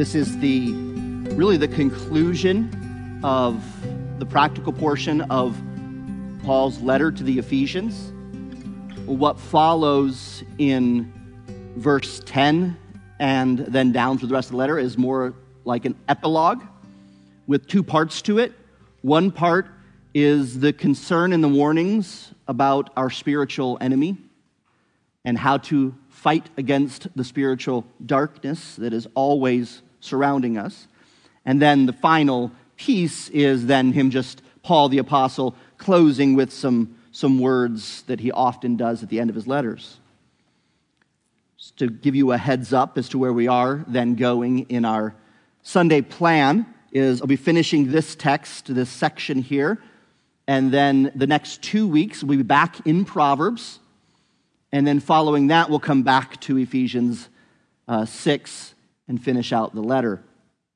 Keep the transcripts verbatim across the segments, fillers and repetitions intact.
This is the really the conclusion of the practical portion of Paul's letter to the Ephesians. What follows in verse ten and then down through the rest of the letter is more like an epilogue with two parts to it. One part is the concern and the warnings about our spiritual enemy and how to fight against the spiritual darkness that is always surrounding us. And then the final piece is then him just, Paul the apostle, closing with some, some words that he often does at the end of his letters. Just to give you a heads up as to where we are then going in our Sunday plan is I'll be finishing this text, this section here, and then the next two weeks we'll be back in Proverbs. And then following that, we'll come back to Ephesians uh, six and finish out the letter.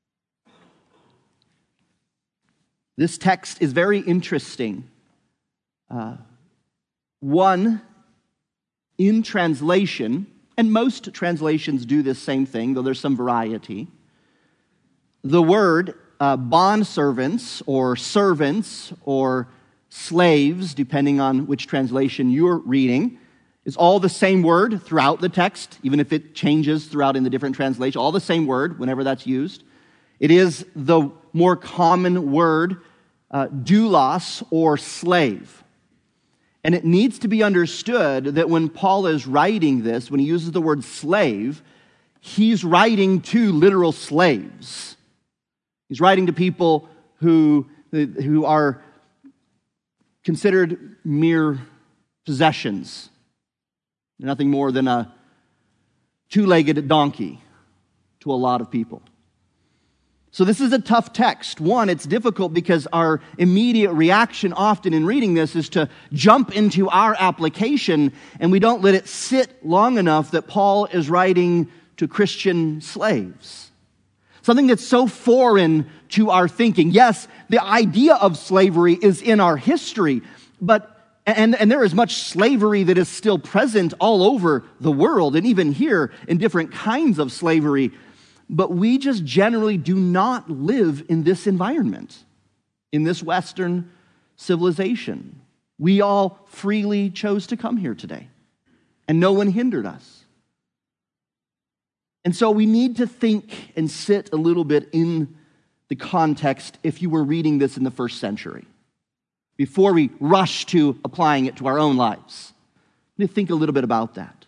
This text is very interesting. Uh, one, in translation, and most translations do this same thing, though there's some variety. The word uh, bondservants or servants or slaves, depending on which translation you're reading, is all the same word throughout the text, even if it changes throughout in the different translations, all the same word whenever that's used. It is the more common word, uh, doulos, or slave. And it needs to be understood that when Paul is writing this, when he uses the word slave, he's writing to literal slaves. He's writing to people who, who are considered mere possessions. Nothing more than a two-legged donkey to a lot of people. So this is a tough text. One, it's difficult because our immediate reaction often in reading this is to jump into our application, and we don't let it sit long enough that Paul is writing to Christian slaves. Something that's so foreign to our thinking. Yes, the idea of slavery is in our history, but And, and there is much slavery that is still present all over the world, and even here in different kinds of slavery. But we just generally do not live in this environment, in this Western civilization. We all freely chose to come here today, and no one hindered us. And so we need to think and sit a little bit in the context if you were reading this in the first century, before we rush to applying it to our own lives. We need to think a little bit about that.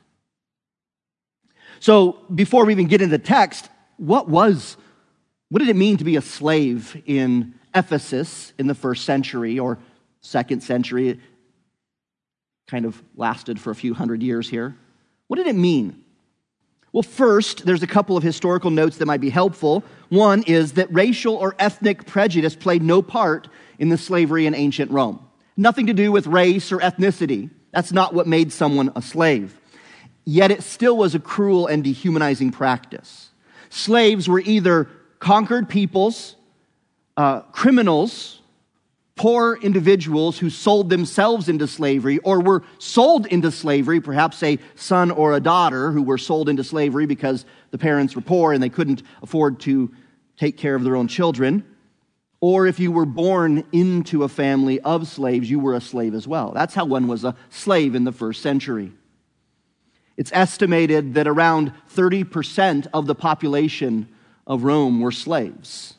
So before we even get into the text, what was, what did it mean to be a slave in Ephesus in the first century or second century? It kind of lasted for a few hundred years here. What did it mean? Well, first, there's a couple of historical notes that might be helpful. One is that racial or ethnic prejudice played no part in the slavery in ancient Rome. Nothing to do with race or ethnicity. That's not what made someone a slave. Yet it still was a cruel and dehumanizing practice. Slaves were either conquered peoples, uh, criminals, poor individuals who sold themselves into slavery or were sold into slavery, perhaps a son or a daughter who were sold into slavery because the parents were poor and they couldn't afford to take care of their own children. Or if you were born into a family of slaves, you were a slave as well. That's how one was a slave in the first century. It's estimated that around thirty percent of the population of Rome were slaves.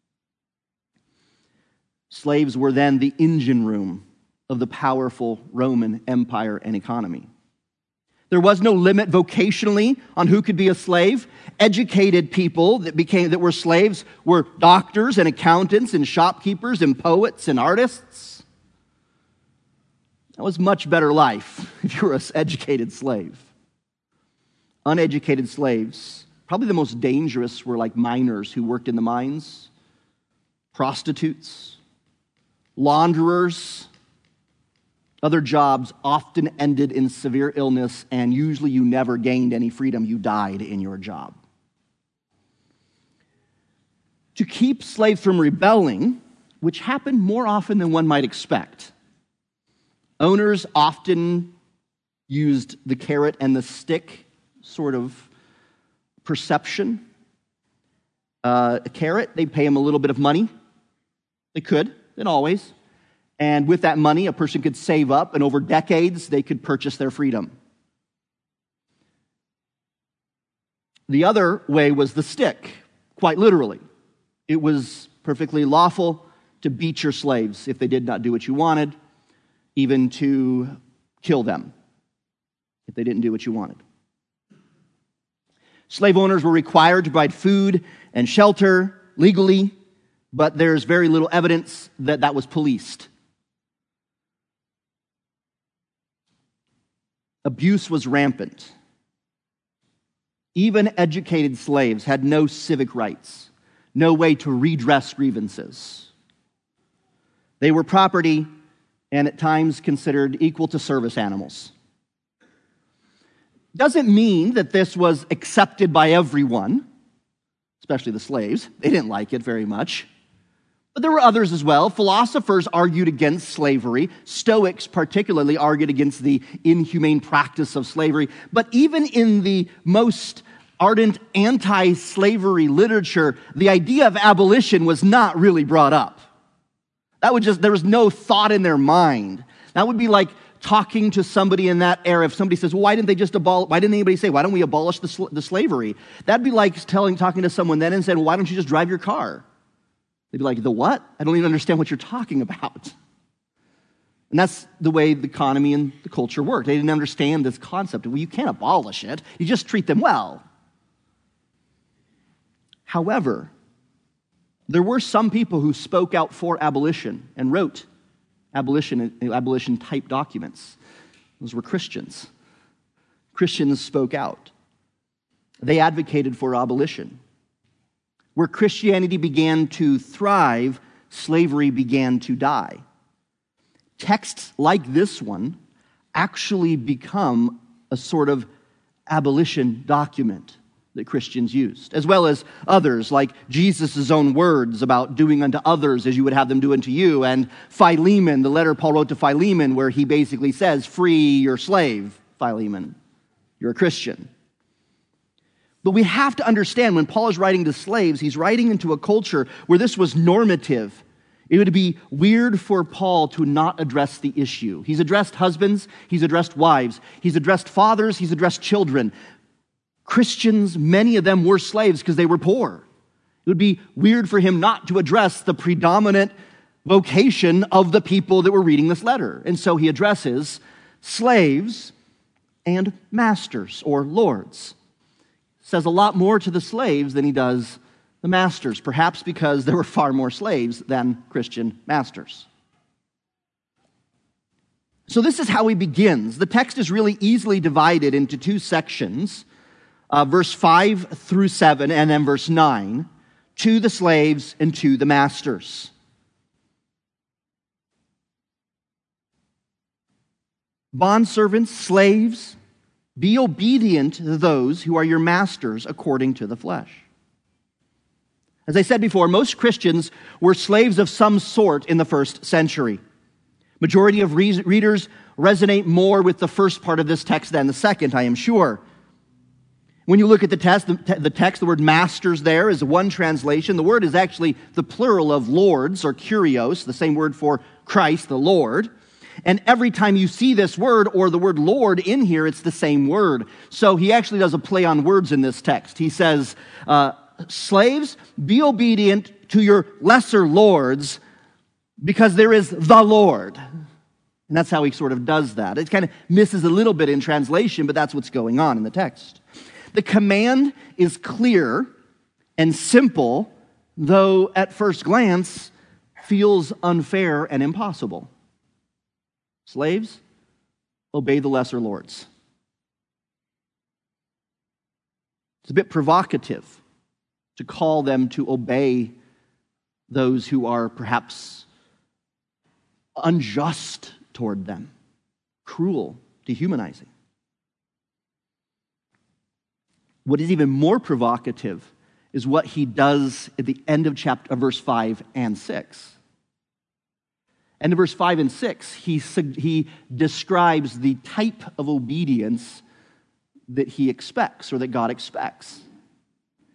Slaves were then the engine room of the powerful Roman Empire and economy. There was no limit vocationally on who could be a slave. Educated people that became that were slaves were doctors and accountants and shopkeepers and poets and artists. That was a much better life if you were an educated slave. Uneducated slaves, probably the most dangerous, were like miners who worked in the mines, prostitutes, launderers. Other jobs often ended in severe illness, and usually you never gained any freedom. You died in your job. To keep slaves from rebelling, which happened more often than one might expect, owners often used the carrot and the stick sort of perception. uh, a carrot. They'd pay them a little bit of money. They could, not always. And with that money, a person could save up, and over decades, they could purchase their freedom. The other way was the stick, quite literally. It was perfectly lawful to beat your slaves if they did not do what you wanted, even to kill them if they didn't do what you wanted. Slave owners were required to provide food and shelter legally, but there's very little evidence that that was policed. Abuse was rampant. Even educated slaves had no civic rights, no way to redress grievances. They were property and at times considered equal to service animals. Doesn't mean that this was accepted by everyone, especially the slaves. They didn't like it very much. But there were others as well. Philosophers argued against slavery. Stoics particularly argued against the inhumane practice of slavery. But even in the most ardent anti-slavery literature, the idea of abolition was not really brought up. That would just, there was no thought in their mind. That would be like talking to somebody in that era. If somebody says, well, why didn't they just abolish, why didn't anybody say, why don't we abolish the, sl- the slavery? That'd be like telling, talking to someone then and saying, well, why don't you just drive your car? They'd be like, the what? I don't even understand what you're talking about. And that's the way the economy and the culture worked. They didn't understand this concept. Well, you can't abolish it. You just treat them well. However, there were some people who spoke out for abolition and wrote abolition, abolition-type documents. Those were Christians. Christians spoke out. They advocated for abolition. Where Christianity began to thrive, slavery began to die. Texts like this one actually become a sort of abolition document that Christians used, as well as others like Jesus' own words about doing unto others as you would have them do unto you, and Philemon, the letter Paul wrote to Philemon, where he basically says, free your slave, Philemon. You're a Christian. But we have to understand when Paul is writing to slaves, he's writing into a culture where this was normative. It would be weird for Paul to not address the issue. He's addressed husbands, he's addressed wives, he's addressed fathers, he's addressed children. Christians, many of them were slaves because they were poor. It would be weird for him not to address the predominant vocation of the people that were reading this letter. And so he addresses slaves and masters or lords. Says a lot more to the slaves than he does the masters, perhaps because there were far more slaves than Christian masters. So this is how he begins. The text is really easily divided into two sections. Uh, verse five through seven, and then verse nine, to the slaves and to the masters. Bondservants, slaves, be obedient to those who are your masters according to the flesh. As I said before, most Christians were slaves of some sort in the first century. Majority of re- readers resonate more with the first part of this text than the second, I am sure. When you look at the text, the text, the word masters there is one translation. The word is actually the plural of lords or kurios, the same word for Christ, the Lord. And every time you see this word or the word Lord in here, it's the same word. So he actually does a play on words in this text. He says, uh, slaves, be obedient to your lesser lords because there is the Lord. And that's how he sort of does that. It kind of misses a little bit in translation, but that's what's going on in the text. The command is clear and simple, though at first glance feels unfair and impossible. Slaves, obey the lesser lords. It's a bit provocative to call them to obey those who are perhaps unjust toward them, cruel, dehumanizing. What is even more provocative is what he does at the end of chapter of verse five and six. And in verse five and six, he, he describes the type of obedience that he expects or that God expects.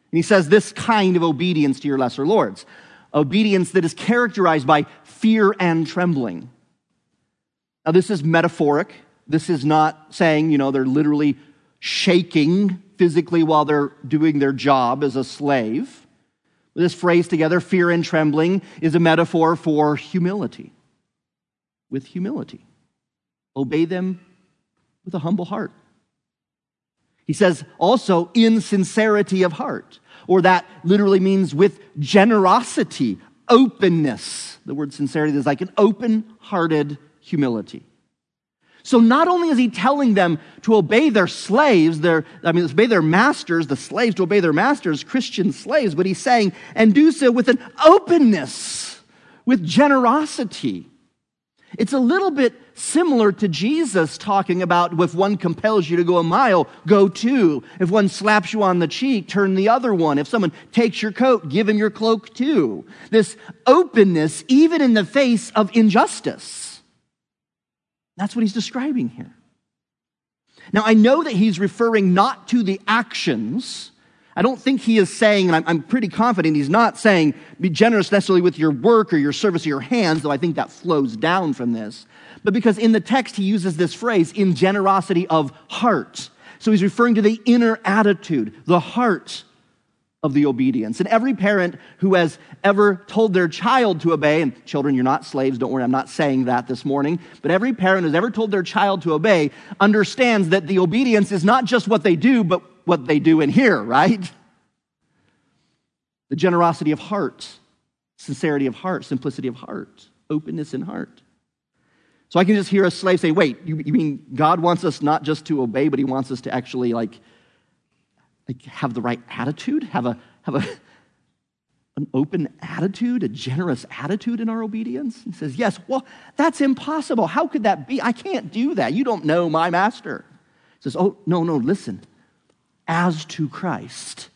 And he says this kind of obedience to your lesser lords, obedience that is characterized by fear and trembling. Now, this is metaphoric. This is not saying, you know, they're literally shaking physically while they're doing their job as a slave. This phrase together, fear and trembling, is a metaphor for humility. With humility. Obey them with a humble heart. He says also in sincerity of heart, or that literally means with generosity, openness. The word sincerity is like an open-hearted humility. So not only is he telling them to obey their slaves, their, I mean, obey their masters, the slaves to obey their masters, Christian slaves, but he's saying, and do so with an openness, with generosity. It's a little bit similar to Jesus talking about if one compels you to go a mile, go two. If one slaps you on the cheek, turn the other one. If someone takes your coat, give him your cloak too. This openness, even in the face of injustice. That's what he's describing here. Now, I know that he's referring not to the actions. I don't think he is saying, and I'm, I'm pretty confident he's not saying, be generous necessarily with your work or your service or your hands, though I think that flows down from this. But because in the text he uses this phrase, in generosity of heart. So he's referring to the inner attitude, the heart of the obedience. And every parent who has ever told their child to obey, and children, you're not slaves, don't worry, I'm not saying that this morning, but every parent who's ever told their child to obey understands that the obedience is not just what they do, but what they do in here, right? The generosity of heart, sincerity of heart, simplicity of heart, openness in heart. So I can just hear a slave say, wait, you, you mean God wants us not just to obey, but he wants us to actually like, like have the right attitude, have a have a an open attitude, a generous attitude in our obedience? He says, yes, well, that's impossible. How could that be? I can't do that. You don't know my master. He says, oh, no, no, listen. As to Christ.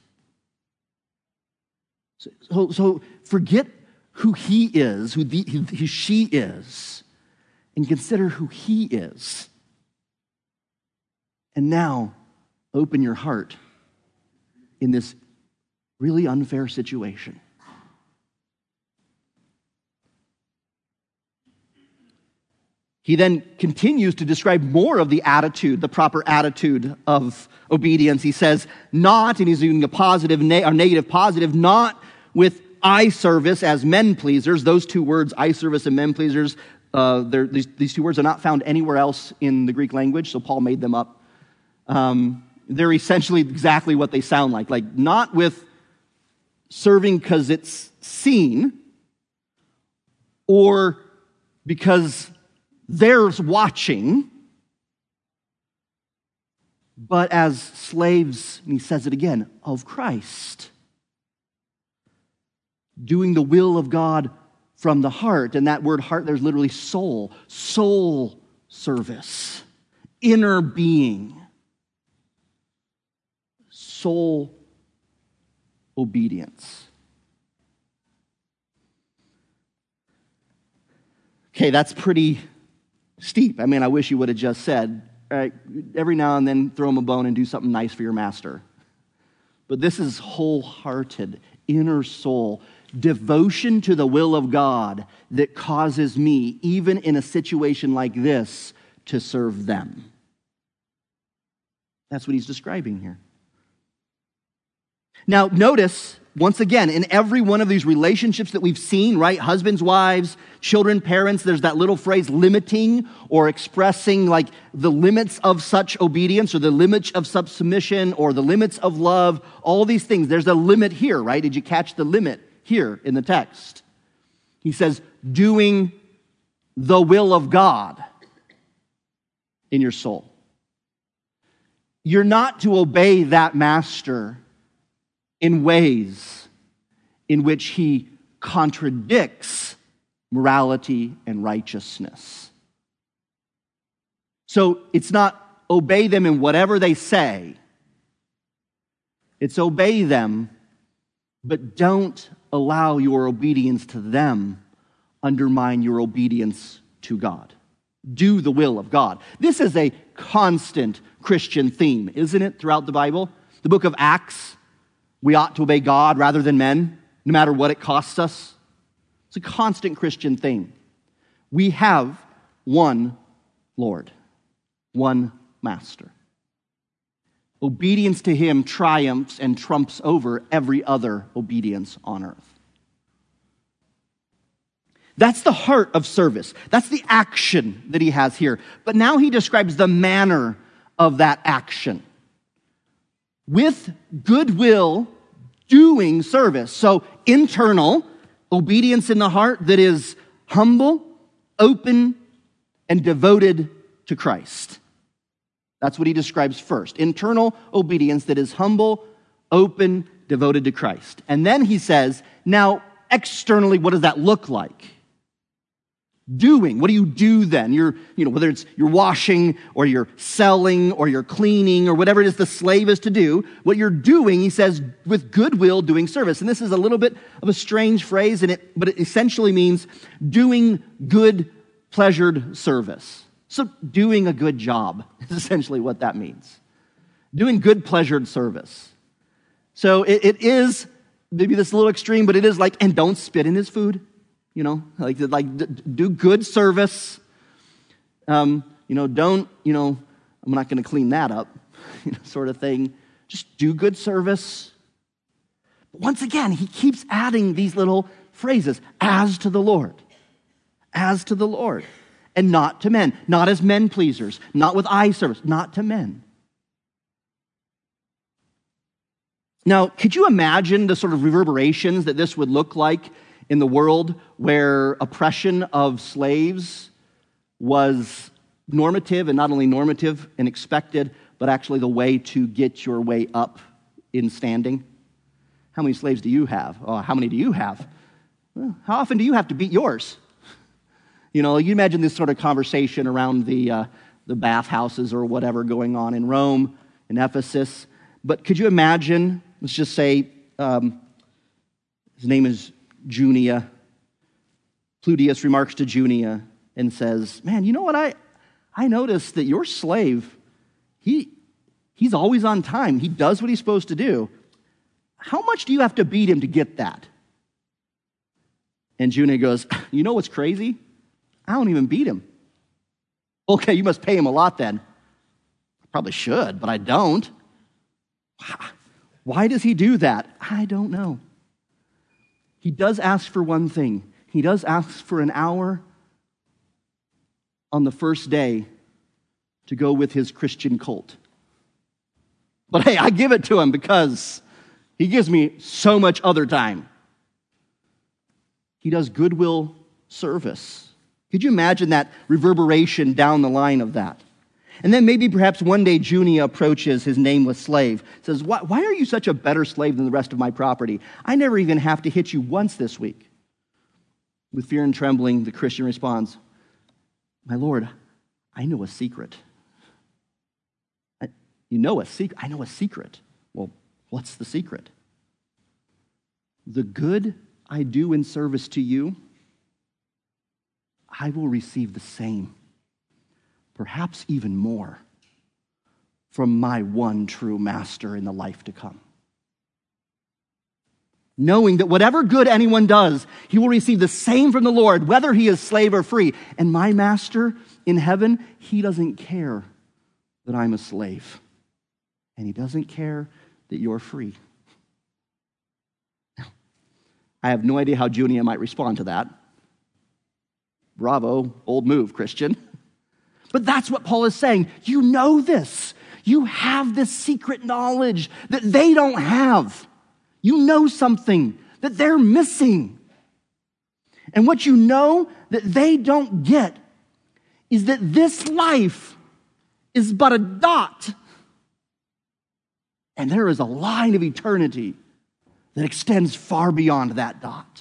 So, so, so forget who he is, who, the, who she is, and consider who he is. And now, open your heart in this really unfair situation. He then continues to describe more of the attitude, the proper attitude of obedience. He says, not, and he's using a positive or negative positive, not with eye service as men pleasers. Those two words, eye service and men pleasers, uh, these, these two words are not found anywhere else in the Greek language, so Paul made them up. Um, they're essentially exactly what they sound like. Like, not with serving because it's seen or because there's watching, but as slaves, and he says it again, of Christ. Doing the will of God from the heart. And that word heart, there's literally soul. Soul service. Inner being. Soul obedience. Okay, that's pretty steep. I mean, I wish you would have just said, all right, every now and then throw him a bone and do something nice for your master. But this is wholehearted, inner soul, devotion to the will of God that causes me, even in a situation like this, to serve them. That's what he's describing here. Now, notice, once again, in every one of these relationships that we've seen, right? Husbands, wives, children, parents, there's that little phrase limiting or expressing like the limits of such obedience or the limits of submission or the limits of love, all these things. There's a limit here, right? Did you catch the limit here in the text? He says, doing the will of God in your soul. You're not to obey that master in ways in which he contradicts morality and righteousness. So it's not obey them in whatever they say. It's obey them, but don't allow your obedience to them undermine your obedience to God. Do the will of God. This is a constant Christian theme, isn't it, throughout the Bible? The book of Acts, we ought to obey God rather than men, no matter what it costs us. It's a constant Christian theme. We have one Lord, one Master. Obedience to him triumphs and trumps over every other obedience on earth. That's the heart of service. That's the action that he has here. But now he describes the manner of that action. With goodwill, doing service. So internal, obedience in the heart that is humble, open, and devoted to Christ. That's what he describes first. Internal obedience that is humble, open, devoted to Christ. And then he says, now externally, what does that look like? Doing. What do you do then? You're, you know, whether it's you're washing or you're selling or you're cleaning or whatever it is the slave is to do, what you're doing, he says, with goodwill doing service. And this is a little bit of a strange phrase, and it, but it essentially means doing good, pleasured service. So doing a good job is essentially what that means. Doing good, pleasured service. So it, it is, maybe this is a little extreme, but it is like, and don't spit in his food. You know, like, like do good service. Um, you know, don't, you know, I'm not going to clean that up, you know, sort of thing. Just do good service. But once again, he keeps adding these little phrases, as to the Lord, as to the Lord. And not to men, not as men pleasers, not with eye service, not to men. Now, could you imagine the sort of reverberations that this would look like in the world where oppression of slaves was normative, and not only normative and expected, but actually the way to get your way up in standing? How many slaves do you have? Oh, how many do you have? Well, how often do you have to beat yours? You know, you imagine this sort of conversation around the uh, the bathhouses or whatever going on in Rome, in Ephesus. But could you imagine, let's just say, um, his name is Junia. Pludius remarks to Junia and says, man, you know what? I, I noticed that your slave, he, he's always on time. He does what he's supposed to do. How much do you have to beat him to get that? And Junia goes, you know what's crazy? I don't even beat him. Okay, you must pay him a lot then. I probably should, but I don't. Why does he do that? I don't know. He does ask for one thing. He does ask for an hour on the first day to go with his Christian cult. But hey, I give it to him because he gives me so much other time. He does goodwill service. Could you imagine that reverberation down the line of that? And then maybe perhaps one day Junia approaches his nameless slave, says, why, why are you such a better slave than the rest of my property? I never even have to hit you once this week. With fear and trembling, the Christian responds, my Lord, I know a secret. I, you know a secret? I know a secret. Well, what's the secret? The good I do in service to you, I will receive the same, perhaps even more, from my one true master in the life to come. Knowing that whatever good anyone does, he will receive the same from the Lord, whether he is slave or free. And my master in heaven, he doesn't care that I'm a slave. And he doesn't care that you're free. Now, I have no idea how Junia might respond to that. Bravo, bold move, Christian. But that's what Paul is saying. You know this. You have this secret knowledge that they don't have. You know something that they're missing. And what you know that they don't get is that this life is but a dot. And there is a line of eternity that extends far beyond that dot.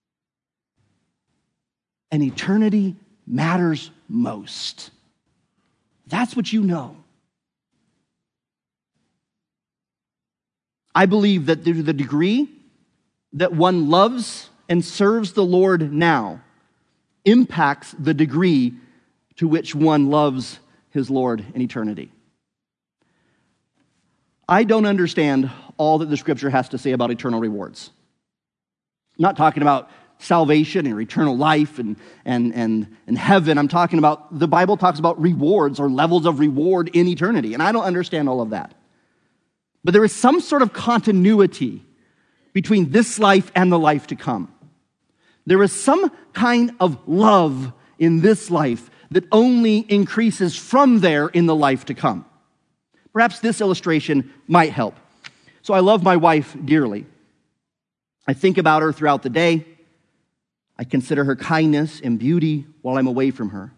And eternity matters most. That's what you know. I believe that to the degree that one loves and serves the Lord now impacts the degree to which one loves his Lord in eternity. I don't understand all that the Scripture has to say about eternal rewards. I'm not talking about salvation or eternal life and, and, and, and heaven. I'm talking about, the Bible talks about rewards or levels of reward in eternity. And I don't understand all of that. But there is some sort of continuity between this life and the life to come. There is some kind of love in this life that only increases from there in the life to come. Perhaps this illustration might help. So I love my wife dearly. I think about her throughout the day. I consider her kindness and beauty while I'm away from her.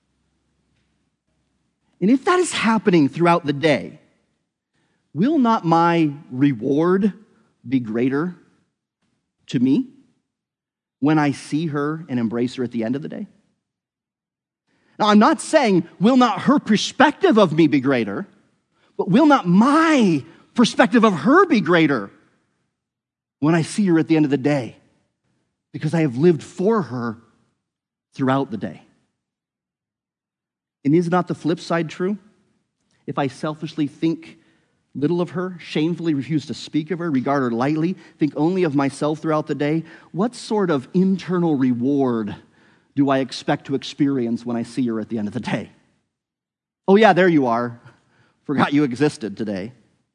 And if that is happening throughout the day, will not my reward be greater to me when I see her and embrace her at the end of the day? Now, I'm not saying, will not her perspective of me be greater, but will not my perspective of her be greater when I see her at the end of the day? Because I have lived for her throughout the day. And is not the flip side true? If I selfishly think little of her, shamefully refuse to speak of her, regard her lightly, think only of myself throughout the day, what sort of internal reward do I expect to experience when I see her at the end of the day? Oh yeah, there you are. Forgot you existed today.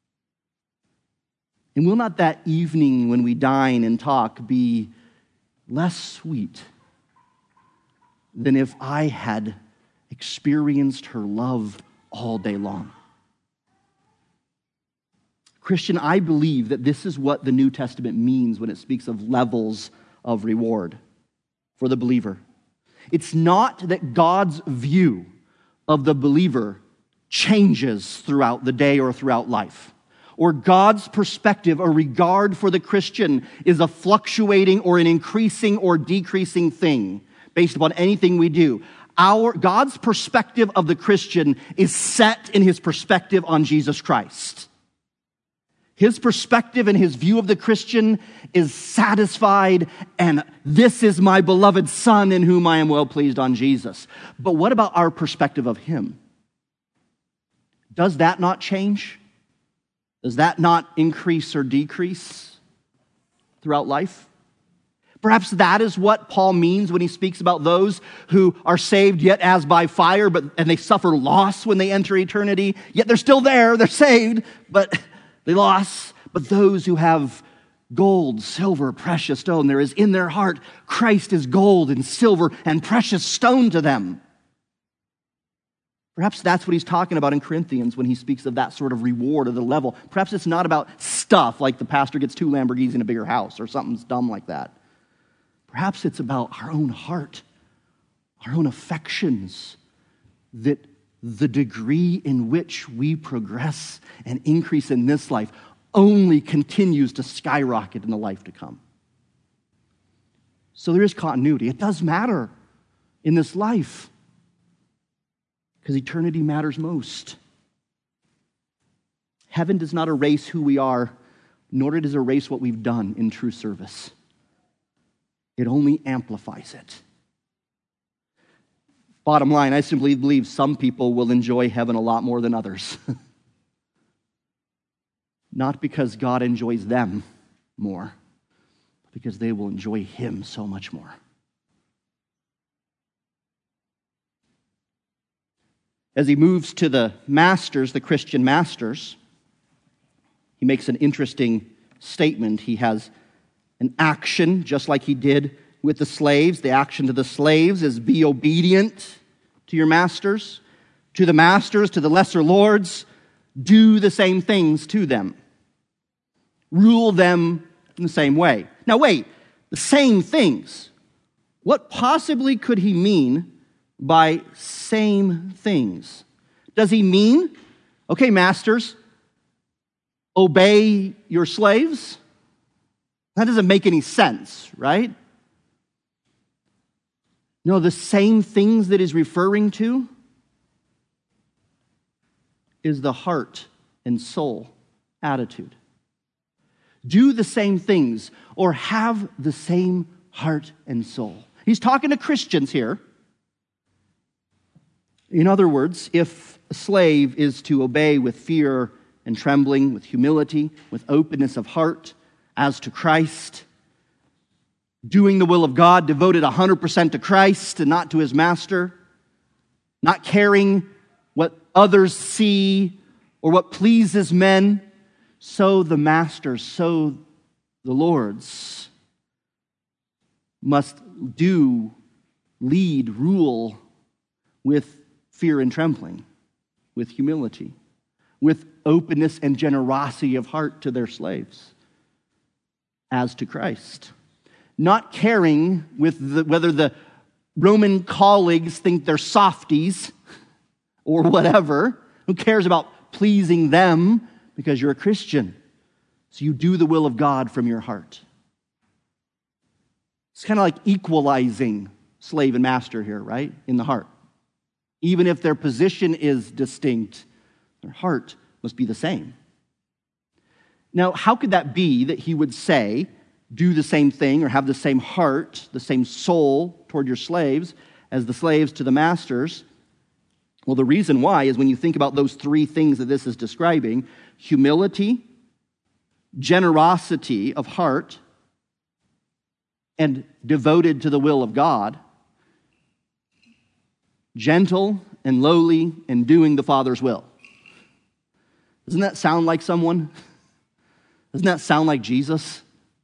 And will not that evening when we dine and talk be less sweet than if I had experienced her love all day long? Christian, I believe that this is what the New Testament means when it speaks of levels of reward for the believer. It's not that God's view of the believer changes throughout the day or throughout life, or God's perspective or regard for the Christian is a fluctuating or an increasing or decreasing thing based upon anything we do. Our God's perspective of the Christian is set in his perspective on Jesus Christ. His perspective and his view of the Christian is satisfied, and this is my beloved Son in whom I am well pleased, on Jesus. But what about our perspective of him? Does that not change? Does that not increase or decrease throughout life? Perhaps that is what Paul means when he speaks about those who are saved yet as by fire, but and they suffer loss when they enter eternity. Yet they're still there, they're saved, but they lost. But those who have gold, silver, precious stone, there is in their heart, Christ is gold and silver and precious stone to them. Perhaps that's what he's talking about in Corinthians when he speaks of that sort of reward or the level. Perhaps it's not about stuff like the pastor gets two Lamborghinis in a bigger house or something dumb like that. Perhaps it's about our own heart, our own affections, that the degree in which we progress and increase in this life only continues to skyrocket in the life to come. So there is continuity. It does matter in this life, because eternity matters most. Heaven does not erase who we are, nor does it erase what we've done in true service. It only amplifies it. Bottom line, I simply believe some people will enjoy heaven a lot more than others. Not because God enjoys them more, but because they will enjoy him so much more. As he moves to the masters, the Christian masters, he makes an interesting statement. He has an action, just like he did with the slaves. The action to the slaves is be obedient to your masters. To the masters, to the lesser lords, do the same things to them. Rule them in the same way. Now wait, the same things. What possibly could he mean by same things? Does he mean, okay, masters, obey your slaves? That doesn't make any sense, right? No, the same things that he's referring to is the heart and soul attitude. Do the same things or have the same heart and soul. He's talking to Christians here. In other words, if a slave is to obey with fear and trembling, with humility, with openness of heart, as to Christ, doing the will of God, devoted one hundred percent to Christ and not to his master, not caring what others see or what pleases men. So the masters, so the lords must do, lead, rule with fear and trembling, with humility, with openness and generosity of heart to their slaves, as to Christ. Not caring with the, whether the Roman colleagues think they're softies or whatever. Who cares about pleasing them because you're a Christian? So you do the will of God from your heart. It's kind of like equalizing slave and master here, right? In the heart. Even if their position is distinct, their heart must be the same. Now, how could that be that he would say, do the same thing or have the same heart, the same soul toward your slaves as the slaves to the masters? Well, the reason why is when you think about those three things that this is describing: humility, generosity of heart, and devoted to the will of God, gentle and lowly and doing the Father's will. Doesn't that sound like someone? Doesn't that sound like Jesus?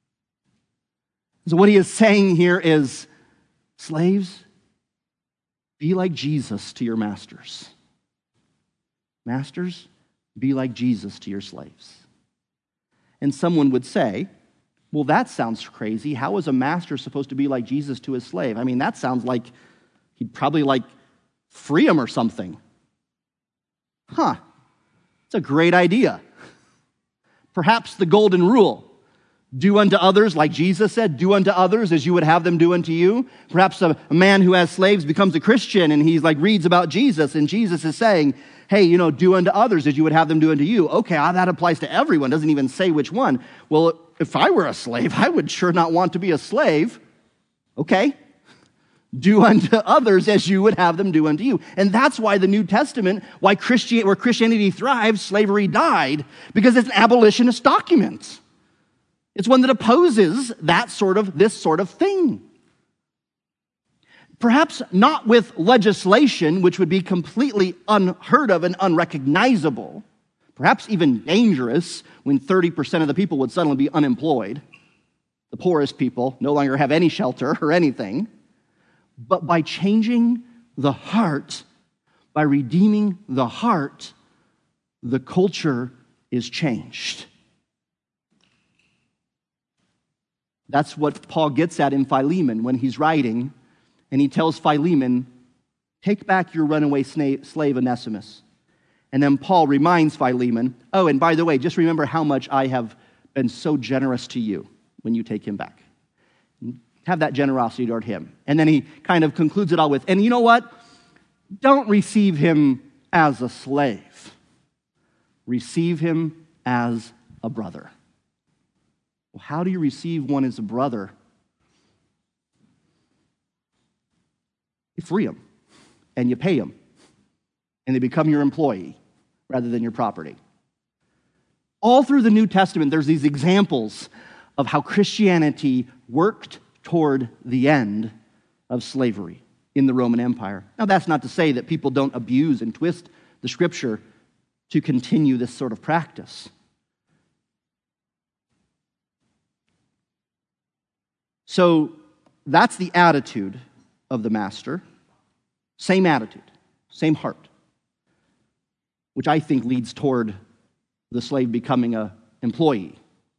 So what he is saying here is, slaves, be like Jesus to your masters. Masters, be like Jesus to your slaves. And someone would say, well, that sounds crazy. How is a master supposed to be like Jesus to his slave? I mean, that sounds like he'd probably like free him or something. Huh. It's a great idea. Perhaps the golden rule. Do unto others, like Jesus said, do unto others as you would have them do unto you. Perhaps a, a man who has slaves becomes a Christian and he's like reads about Jesus, and Jesus is saying, hey, you know, do unto others as you would have them do unto you. Okay, ah, that applies to everyone. Doesn't even say which one. Well, if I were a slave, I would sure not want to be a slave. Okay. Do unto others as you would have them do unto you. And that's why the New Testament, why Christianity, where Christianity thrives, slavery died, because it's an abolitionist document. It's one that opposes that sort of, this sort of thing. Perhaps not with legislation, which would be completely unheard of and unrecognizable. Perhaps even dangerous when thirty percent of the people would suddenly be unemployed. The poorest people no longer have any shelter or anything. But by changing the heart, by redeeming the heart, the culture is changed. That's what Paul gets at in Philemon when he's writing, and he tells Philemon, take back your runaway slave Onesimus. And then Paul reminds Philemon, oh, and by the way, just remember how much I have been so generous to you when you take him back. Have that generosity toward him. And then he kind of concludes it all with, and you know what? Don't receive him as a slave. Receive him as a brother. Well, how do you receive one as a brother? You free them, and you pay them, and they become your employee rather than your property. All through the New Testament, there's these examples of how Christianity worked toward the end of slavery in the Roman Empire. Now, that's not to say that people don't abuse and twist the Scripture to continue this sort of practice. So that's the attitude of the master. Same attitude, same heart, which I think leads toward the slave becoming an employee.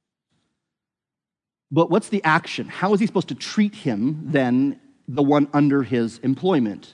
But what's the action? How is he supposed to treat him, then, the one under his employment?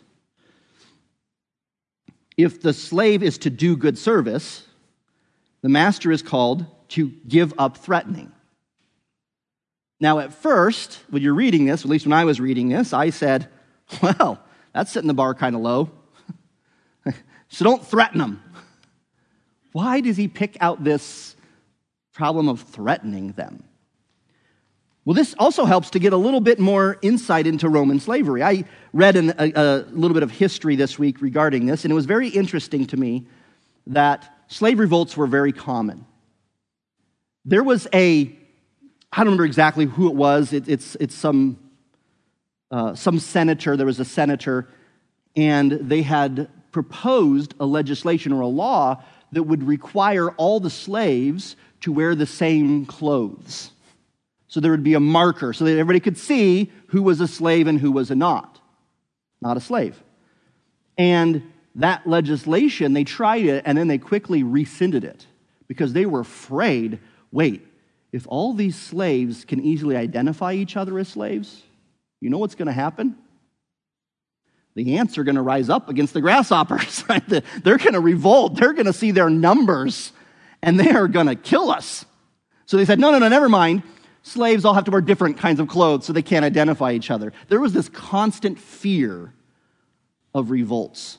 If the slave is to do good service, the master is called to give up threatening. Now, at first, when you're reading this, at least when I was reading this, I said, well, that's setting the bar kind of low. So don't threaten them. Why does he pick out this problem of threatening them? Well, this also helps to get a little bit more insight into Roman slavery. I read an, a, a little bit of history this week regarding this, and it was very interesting to me that slave revolts were very common. There was a, I don't remember exactly who it was. It, it's it's some uh, some senator. There was a senator, and they had proposed a legislation or a law that would require all the slaves to wear the same clothes. So there would be a marker so that everybody could see who was a slave and who was a not, not a slave. And that legislation, they tried it, and then they quickly rescinded it because they were afraid, wait, if all these slaves can easily identify each other as slaves, you know what's going to happen? The ants are going to rise up against the grasshoppers. Right? They're going to revolt. They're going to see their numbers, and they are going to kill us. So they said, no, no, no, never mind. Slaves all have to wear different kinds of clothes so they can't identify each other. There was this constant fear of revolts.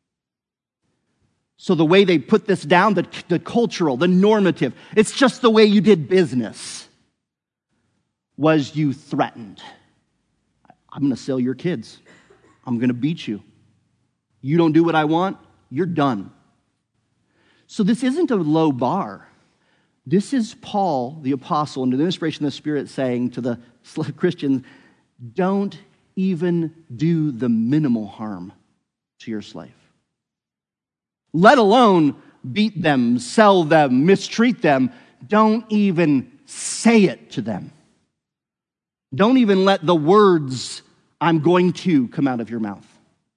So the way they put this down, the, the cultural, the normative, it's just the way you did business, was you threatened. I'm going to sell your kids. I'm going to beat you. You don't do what I want, you're done. So this isn't a low bar. This is Paul, the apostle, under the inspiration of the Spirit, saying to the Christians, don't even do the minimal harm to your slave. Let alone beat them, sell them, mistreat them. Don't even say it to them. Don't even let the words, I'm going to, come out of your mouth.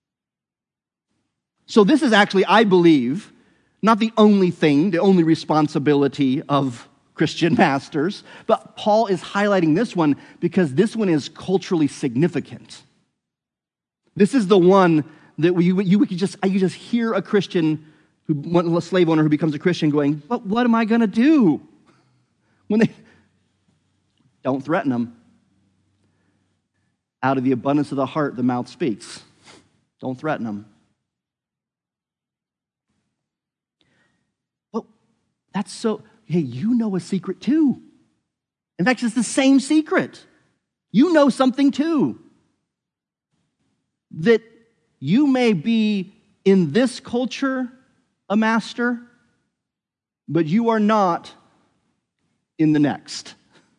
So this is actually, I believe, not the only thing, the only responsibility of Christian pastors, but Paul is highlighting this one because this one is culturally significant. This is the one that we, you could just, I could just hear a Christian, who, a slave owner who becomes a Christian going, but what am I going to do? When they, don't threaten them. Out of the abundance of the heart, the mouth speaks. Don't threaten them. Well, that's so, hey, you know a secret too. In fact, it's the same secret. You know something too. That you may be in this culture a master, but you are not in the next.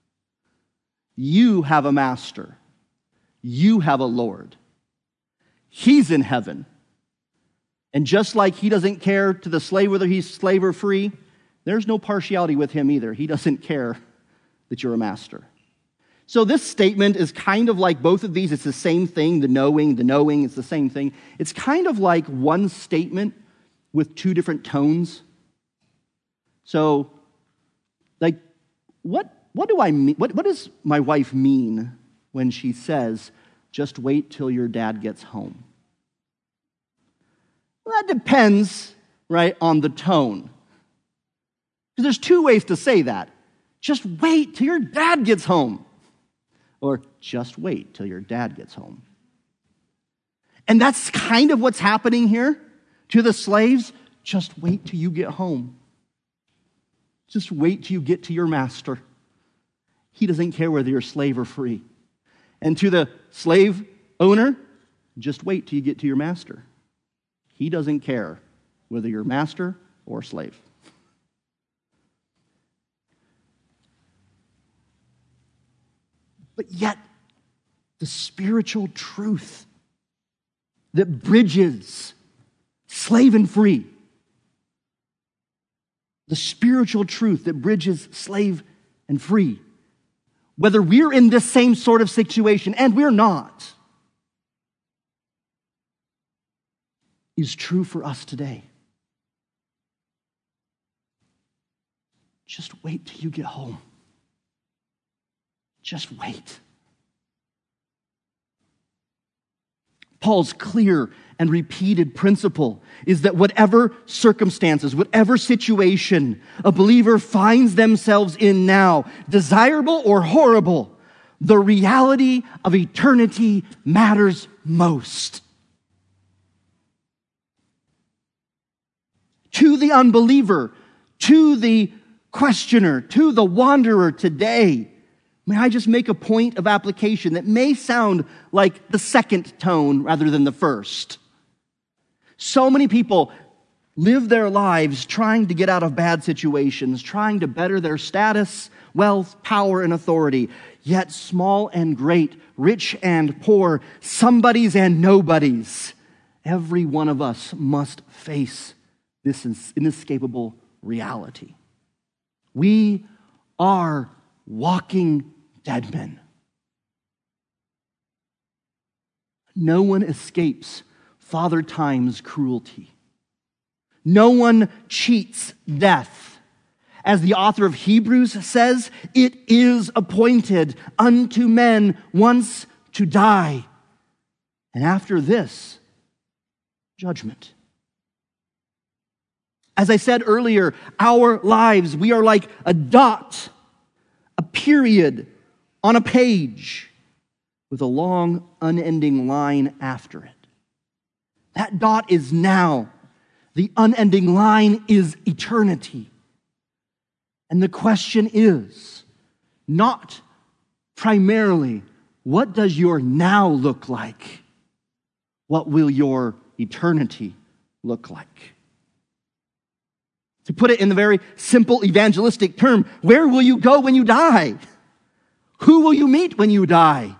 You have a master. You have a Lord. He's in heaven. And just like he doesn't care to the slave whether he's slave or free, there's no partiality with him either. He doesn't care that you're a master. So this statement is kind of like both of these. It's the same thing, the knowing, the knowing, it's the same thing. It's kind of like one statement with two different tones. So, like, what what do I mean? What, what does my wife mean when she says, just wait till your dad gets home? Well, that depends, right, on the tone. Because there's two ways to say that. Just wait till your dad gets home. Or just wait till your dad gets home. And that's kind of what's happening here to the slaves. Just wait till you get home. Just wait till you get to your master. He doesn't care whether you're a slave or free. And to the slave owner, just wait till you get to your master. He doesn't care whether you're master or slave. But yet, the spiritual truth that bridges slave and free, the spiritual truth that bridges slave and free, whether we're in this same sort of situation, and we're not, is true for us today. Just wait till you get home. Just wait. Paul's clear and repeated principle is that whatever circumstances, whatever situation a believer finds themselves in now, desirable or horrible, the reality of eternity matters most. To the unbeliever, to the questioner, to the wanderer today, may I just make a point of application that may sound like the second tone rather than the first. So many people live their lives trying to get out of bad situations, trying to better their status, wealth, power, and authority. Yet small and great, rich and poor, somebodies and nobodies, every one of us must face this inescapable reality. We are walking dead men. No one escapes Father Time's cruelty. No one cheats death. As the author of Hebrews says, it is appointed unto men once to die, and after this, judgment. As I said earlier, our lives, we are like a dot, a period on a page with a long, unending line after it. That dot is now. The unending line is eternity. And the question is not primarily, what does your now look like? What will your eternity look like? To put it in the very simple evangelistic term, where will you go when you die? Who will you meet when you die?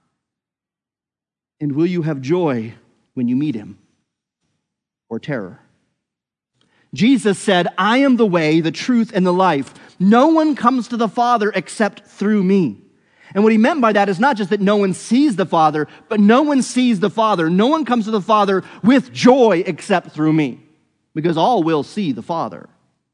And will you have joy when you meet him, or terror? Jesus said, I am the way, the truth, and the life. No one comes to the Father except through me. And what he meant by that is not just that no one sees the Father, but no one sees the Father. No one comes to the Father with joy except through me, because all will see the Father.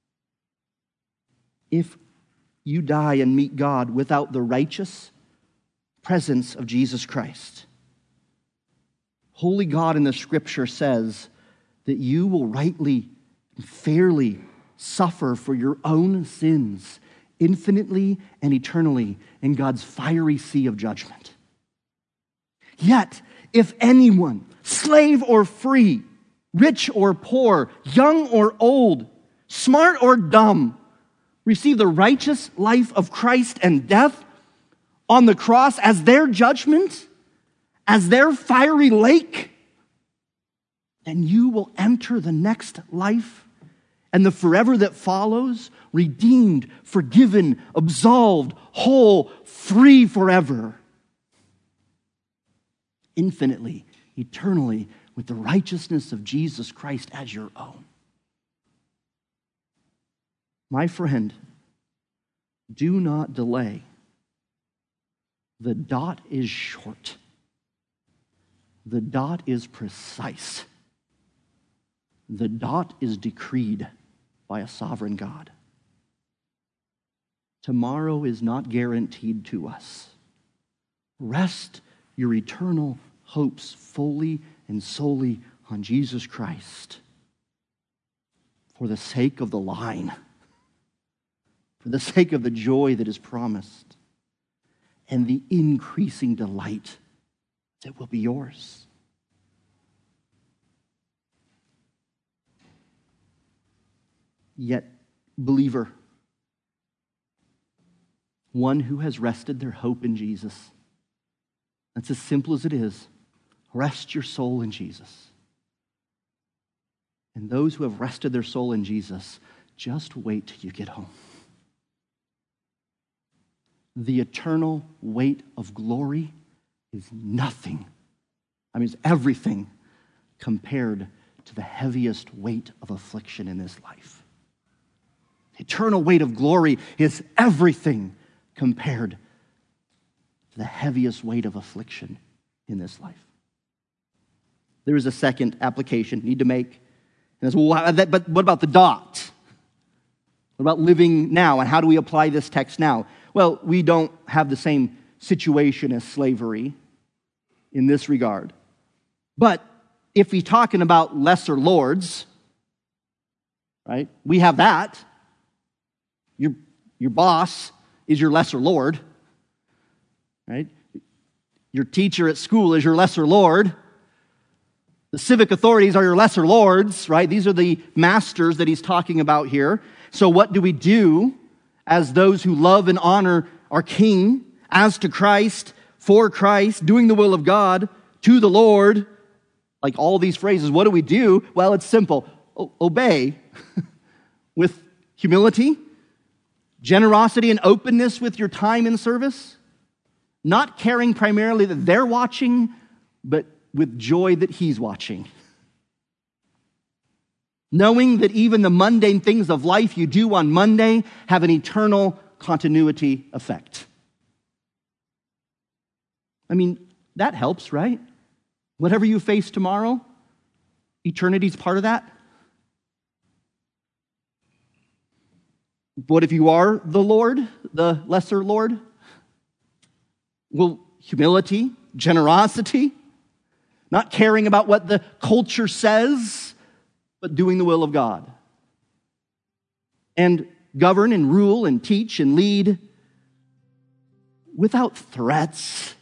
If you die and meet God without the righteous presence of Jesus Christ, holy God in the Scripture says that you will rightly and fairly suffer for your own sins infinitely and eternally in God's fiery sea of judgment. Yet, if anyone, slave or free, rich or poor, young or old, smart or dumb, receive the righteous life of Christ and death on the cross as their judgment, as their fiery lake, then you will enter the next life and the forever that follows, redeemed, forgiven, absolved, whole, free forever. Infinitely, eternally, with the righteousness of Jesus Christ as your own. My friend, do not delay. The dot is short. The dot is precise. The dot is decreed by a sovereign God. Tomorrow is not guaranteed to us. Rest your eternal hopes fully and solely on Jesus Christ for the sake of the line, for the sake of the joy that is promised, and the increasing delight that will be yours. Yet, believer, one who has rested their hope in Jesus, that's as simple as it is. Rest your soul in Jesus. And those who have rested their soul in Jesus, just wait till you get home. The eternal weight of glory is nothing. I mean, it's everything compared to the heaviest weight of affliction in this life. The eternal weight of glory is everything compared to the heaviest weight of affliction in this life. There is a second application you need to make. And that's, well, that, but what about the dot? What about living now? And how do we apply this text now? Well, we don't have the same situation as slavery in this regard. But if we're talking about lesser lords, right, we have that. Your, your boss is your lesser lord, right? Your teacher at school is your lesser lord. The civic authorities are your lesser lords, right? These are the masters that he's talking about here. So what do we do as those who love and honor our King, as to Christ, for Christ, doing the will of God, to the Lord? Like all these phrases, what do we do? Well, it's simple. o- obey with humility, generosity, and openness with your time and service, not caring primarily that they're watching, but with joy that He's watching. Knowing that even the mundane things of life you do on Monday have an eternal continuity effect. I mean, that helps, right? Whatever you face tomorrow, eternity's part of that. What if you are the Lord, the lesser Lord? Well, humility, generosity, not caring about what the culture says, but doing the will of God. And govern and rule and teach and lead without threats,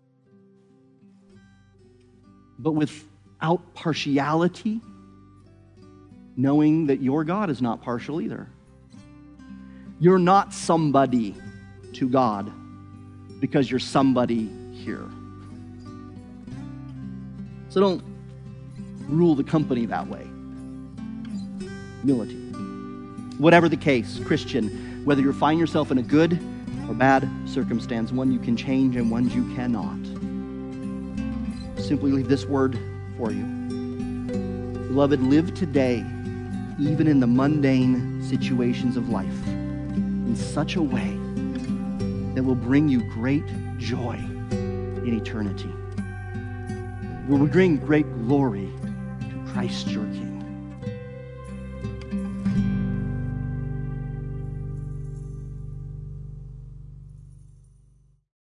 but without partiality, knowing that your God is not partial either. You're not somebody to God because you're somebody here. So don't rule the company that way. Humility. Whatever the case, Christian, whether you find yourself in a good or bad circumstance, one you can change and one you cannot, simply leave this word for you. Beloved, live today, even in the mundane situations of life, in such a way that will bring you great joy in eternity. Will bring great glory to Christ your King.